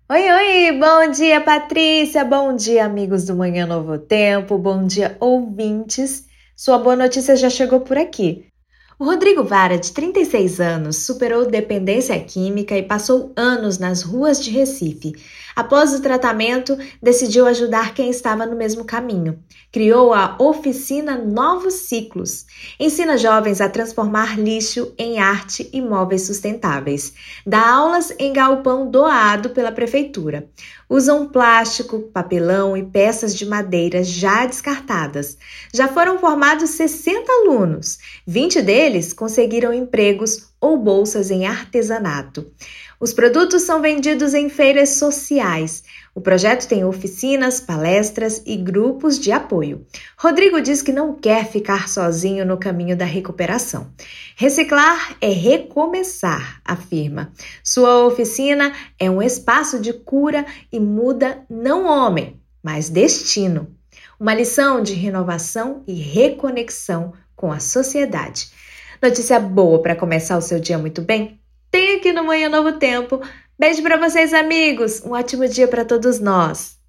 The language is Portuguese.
Oi, oi, bom dia, Patrícia, bom dia, amigos do Manhã Novo Tempo, bom dia, ouvintes. Sua boa notícia já chegou por aqui. O Rodrigo Vara, de 36 anos, superou dependência química e passou anos nas ruas de Recife. Após o tratamento, decidiu ajudar quem estava no mesmo caminho. Criou a oficina Novos Ciclos. Ensina jovens a transformar lixo em arte e móveis sustentáveis. Dá aulas em galpão doado pela prefeitura. Usam plástico, papelão e peças de madeira já descartadas. Já foram formados 60 alunos. 20 deles conseguiram empregos ou bolsas em artesanato. Os produtos são vendidos em feiras sociais. O projeto tem oficinas, palestras e grupos de apoio. Rodrigo diz que não quer ficar sozinho no caminho da recuperação. Reciclar é recomeçar, afirma. Sua oficina é um espaço de cura e muda não homem, mas destino. Uma lição de renovação e reconexão com a sociedade. Notícia boa para começar o seu dia muito bem? Tem aqui no Manhã Novo Tempo. Beijo para vocês, amigos. Um ótimo dia para todos nós.